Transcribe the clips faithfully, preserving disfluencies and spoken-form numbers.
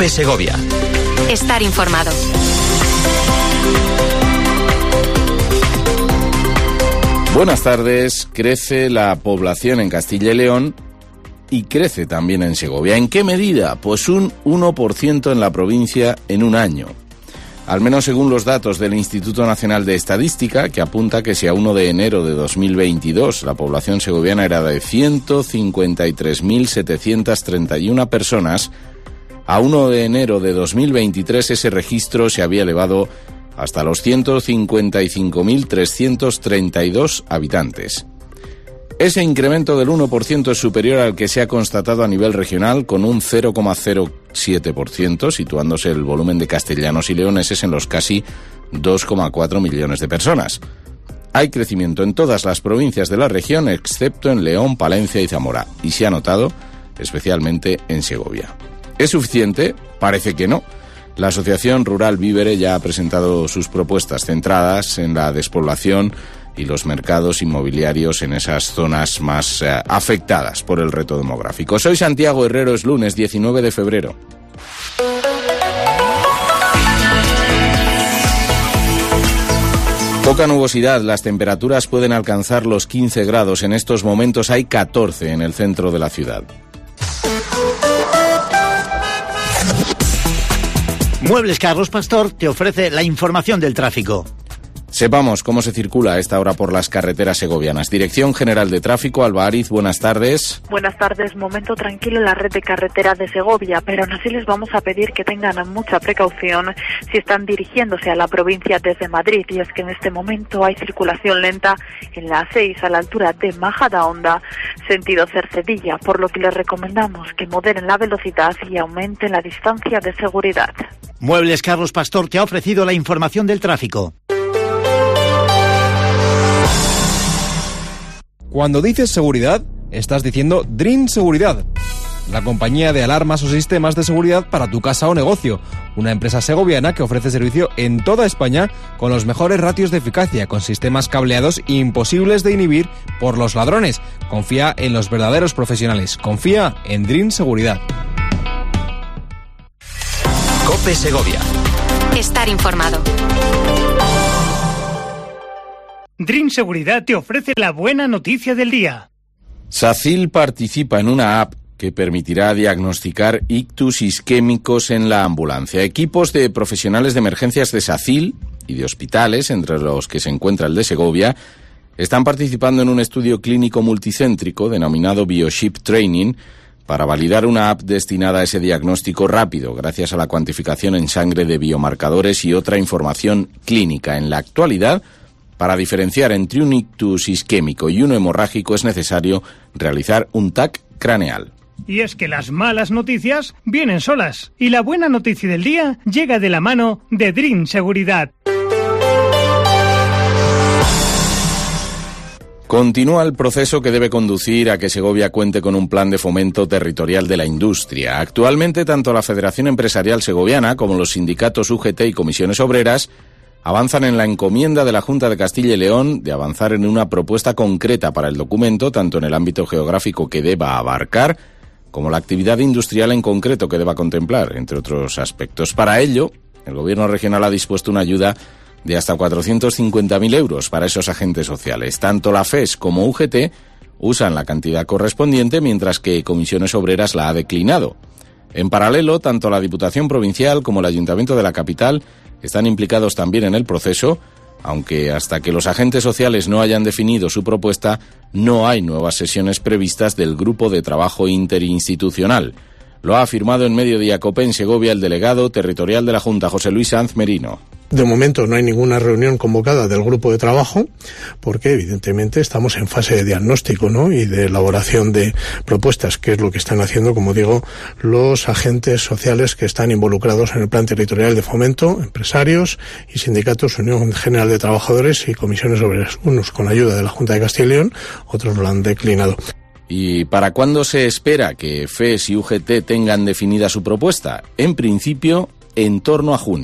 COPE Segovia. Estar informado. Buenas tardes. Crece la población en Castilla y León y crece también en Segovia. ¿En qué medida? Pues un uno por ciento en la provincia en un año. Al menos según los datos del Instituto Nacional de Estadística, que apunta que si a primero de enero de dos mil veintidós la población segoviana era de ciento cincuenta y tres mil setecientas treinta y una personas, a primero de enero de dos mil veintitrés ese registro se había elevado hasta los ciento cincuenta y cinco mil trescientos treinta y dos habitantes. Ese incremento del uno por ciento es superior al que se ha constatado a nivel regional, con un cero coma cero siete por ciento, situándose el volumen de castellanos y leoneses en los casi dos coma cuatro millones de personas. Hay crecimiento en todas las provincias de la región, excepto en León, Palencia y Zamora, y se ha notado especialmente en Segovia. ¿Es suficiente? Parece que no. La Asociación Rural Vívere ya ha presentado sus propuestas centradas en la despoblación y los mercados inmobiliarios en esas zonas más eh, afectadas por el reto demográfico. Soy Santiago Herrero, es lunes diecinueve de febrero. Poca nubosidad, las temperaturas pueden alcanzar los quince grados. En estos momentos hay catorce en el centro de la ciudad. Muebles Carlos Pastor te ofrece la información del tráfico. Sepamos cómo se circula a esta hora por las carreteras segovianas. Dirección General de Tráfico, Alba Ariz, buenas tardes. Buenas tardes, momento tranquilo en la red de carreteras de Segovia, pero aún así les vamos a pedir que tengan mucha precaución si están dirigiéndose a la provincia desde Madrid, y es que en este momento hay circulación lenta en la A seis a la altura de Majadahonda, sentido Cercedilla, por lo que les recomendamos que moderen la velocidad y aumenten la distancia de seguridad. Muebles Carlos Pastor te ha ofrecido la información del tráfico. Cuando dices seguridad, estás diciendo Dream Seguridad, la compañía de alarmas o sistemas de seguridad para tu casa o negocio. Una empresa segoviana que ofrece servicio en toda España con los mejores ratios de eficacia, con sistemas cableados imposibles de inhibir por los ladrones. Confía en los verdaderos profesionales. Confía en Dream Seguridad. COPE Segovia. Estar informado. Dream Seguridad te ofrece la buena noticia del día. SACIL participa en una app que permitirá diagnosticar ictus isquémicos en la ambulancia. Equipos de profesionales de emergencias de SACIL y de hospitales, entre los que se encuentra el de Segovia, están participando en un estudio clínico multicéntrico denominado BioShip Training para validar una app destinada a ese diagnóstico rápido, gracias a la cuantificación en sangre de biomarcadores y otra información clínica. En la actualidad, para diferenciar entre un ictus isquémico y uno hemorrágico es necesario realizar un T A C craneal. Y es que las malas noticias vienen solas, y la buena noticia del día llega de la mano de Dream Seguridad. Continúa el proceso que debe conducir a que Segovia cuente con un plan de fomento territorial de la industria. Actualmente, tanto la Federación Empresarial Segoviana como los sindicatos U G T y comisiones obreras avanzan en la encomienda de la Junta de Castilla y León de avanzar en una propuesta concreta para el documento, tanto en el ámbito geográfico que deba abarcar, como la actividad industrial en concreto que deba contemplar, entre otros aspectos. Para ello, el Gobierno regional ha dispuesto una ayuda de hasta cuatrocientos cincuenta mil euros para esos agentes sociales. Tanto la F E S como U G T usan la cantidad correspondiente, mientras que Comisiones Obreras la ha declinado. En paralelo, tanto la Diputación Provincial como el Ayuntamiento de la capital están implicados también en el proceso, aunque hasta que los agentes sociales no hayan definido su propuesta, no hay nuevas sesiones previstas del Grupo de Trabajo Interinstitucional. Lo ha afirmado en Mediodía COPE en Segovia el delegado territorial de la Junta, José Luis Sanz Merino. De momento no hay ninguna reunión convocada del grupo de trabajo, porque evidentemente estamos en fase de diagnóstico, ¿no?, y de elaboración de propuestas, que es lo que están haciendo, como digo, los agentes sociales que están involucrados en el plan territorial de fomento, empresarios y sindicatos, Unión General de Trabajadores y comisiones obreras, unos con la ayuda de la Junta de Castilla y León, otros lo han declinado. ¿Y para cuándo se espera que F E S y U G T tengan definida su propuesta? En principio, en torno a junio.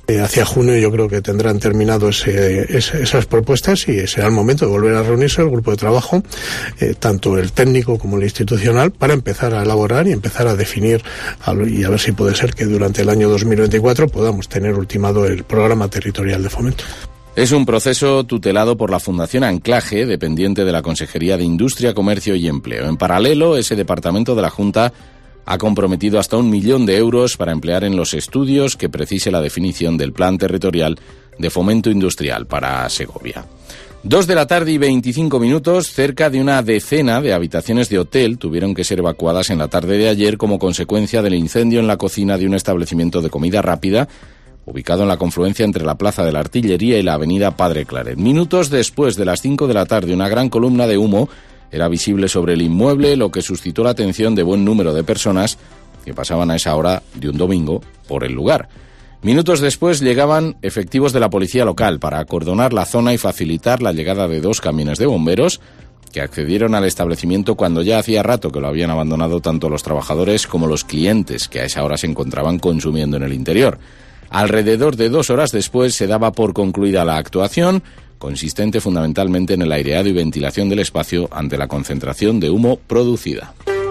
Eh, hacia junio yo creo que tendrán terminado ese, ese, esas propuestas y será el momento de volver a reunirse el grupo de trabajo, eh, tanto el técnico como el institucional, para empezar a elaborar y empezar a definir y a ver si puede ser que durante el año dos mil veinticuatro podamos tener ultimado el programa territorial de fomento. Es un proceso tutelado por la Fundación Anclaje, dependiente de la Consejería de Industria, Comercio y Empleo. En paralelo, ese departamento de la Junta ha comprometido hasta un millón de euros para emplear en los estudios que precise la definición del Plan Territorial de Fomento Industrial para Segovia. Dos de la tarde y veinticinco minutos, cerca de una decena de habitaciones de hotel tuvieron que ser evacuadas en la tarde de ayer como consecuencia del incendio en la cocina de un establecimiento de comida rápida ubicado en la confluencia entre la Plaza de la Artillería y la Avenida Padre Claret. Minutos después de las cinco de la tarde, una gran columna de humo era visible sobre el inmueble, lo que suscitó la atención de buen número de personas que pasaban a esa hora de un domingo por el lugar. Minutos después llegaban efectivos de la policía local para acordonar la zona y facilitar la llegada de dos camiones de bomberos que accedieron al establecimiento cuando ya hacía rato que lo habían abandonado tanto los trabajadores como los clientes que a esa hora se encontraban consumiendo en el interior. Alrededor de dos horas después se daba por concluida la actuación, consistente fundamentalmente en el aireado y ventilación del espacio ante la concentración de humo producida.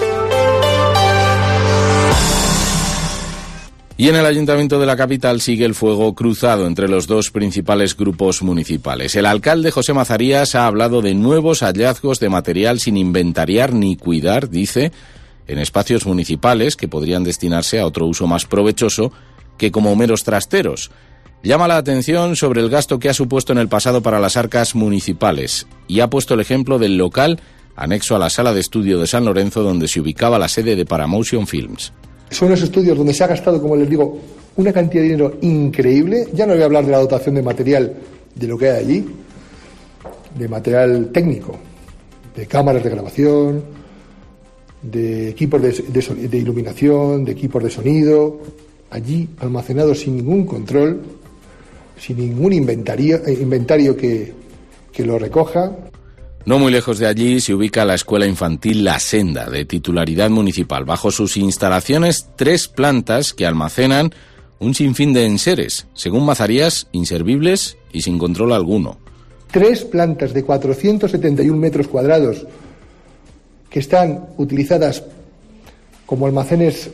Y en el Ayuntamiento de la capital sigue el fuego cruzado entre los dos principales grupos municipales. El alcalde José Mazarías ha hablado de nuevos hallazgos de material sin inventariar ni cuidar, dice, en espacios municipales que podrían destinarse a otro uso más provechoso que como meros trasteros. Llama la atención sobre el gasto que ha supuesto en el pasado para las arcas municipales y ha puesto el ejemplo del local anexo a la sala de estudio de San Lorenzo donde se ubicaba la sede de Paramotion Films. Son unos estudios donde se ha gastado, como les digo, una cantidad de dinero increíble. Ya no voy a hablar de la dotación de material de lo que hay allí, de material técnico, de cámaras de grabación, de equipos de, de, de iluminación, de equipos de sonido, allí almacenados sin ningún control, sin ningún inventario, inventario que, que lo recoja. No muy lejos de allí se ubica la escuela infantil La Senda, de titularidad municipal. Bajo sus instalaciones, tres plantas que almacenan un sinfín de enseres, según Mazarías, inservibles y sin control alguno. Tres plantas de cuatrocientos setenta y un metros cuadrados que están utilizadas como almacenes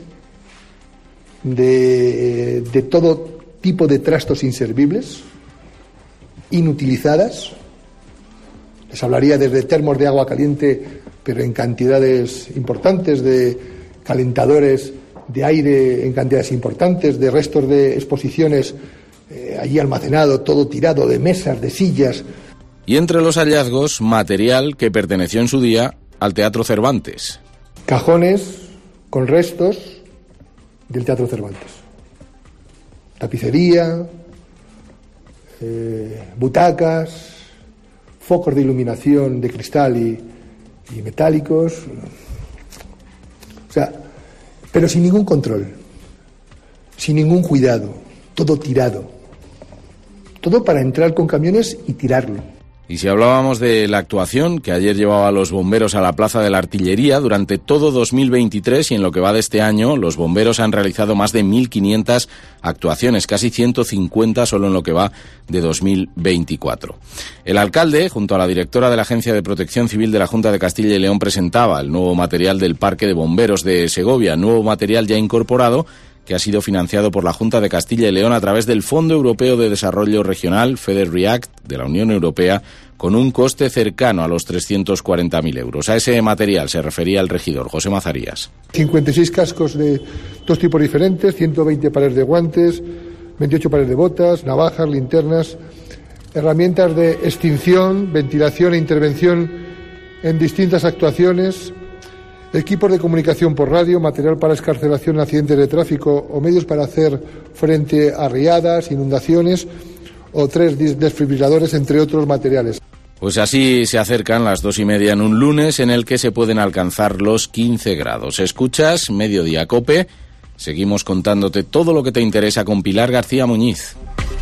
de, de todo tipo de trastos inservibles, inutilizadas. Les hablaría desde termos de agua caliente, pero en cantidades importantes, de calentadores de aire en cantidades importantes, de restos de exposiciones eh, allí almacenado, todo tirado, de mesas, de sillas. Y entre los hallazgos, material que perteneció en su día al Teatro Cervantes. Cajones con restos del Teatro Cervantes. Tapicería, eh, butacas, focos de iluminación de cristal y, y metálicos, o sea, pero sin ningún control, sin ningún cuidado, todo tirado, todo para entrar con camiones y tirarlo. Y si hablábamos de la actuación que ayer llevaba a los bomberos a la Plaza de la Artillería, durante todo dos mil veintitrés y en lo que va de este año, los bomberos han realizado más de mil quinientas actuaciones, casi ciento cincuenta solo en lo que va de dos mil veinticuatro. El alcalde, junto a la directora de la Agencia de Protección Civil de la Junta de Castilla y León, presentaba el nuevo material del Parque de Bomberos de Segovia, nuevo material ya incorporado, que ha sido financiado por la Junta de Castilla y León a través del Fondo Europeo de Desarrollo Regional, FEDER-REACT, de la Unión Europea, con un coste cercano a los trescientos cuarenta mil euros. A ese material se refería el regidor José Mazarías. cincuenta y seis cascos de dos tipos diferentes, ciento veinte pares de guantes, veintiocho pares de botas, navajas, linternas, herramientas de extinción, ventilación e intervención en distintas actuaciones, equipos de comunicación por radio, material para excarcelación en accidentes de tráfico o medios para hacer frente a riadas, inundaciones o tres desfibriladores, entre otros materiales. Pues así se acercan las dos y media en un lunes en el que se pueden alcanzar los quince grados. Escuchas Mediodía Cope. Seguimos contándote todo lo que te interesa con Pilar García Muñiz.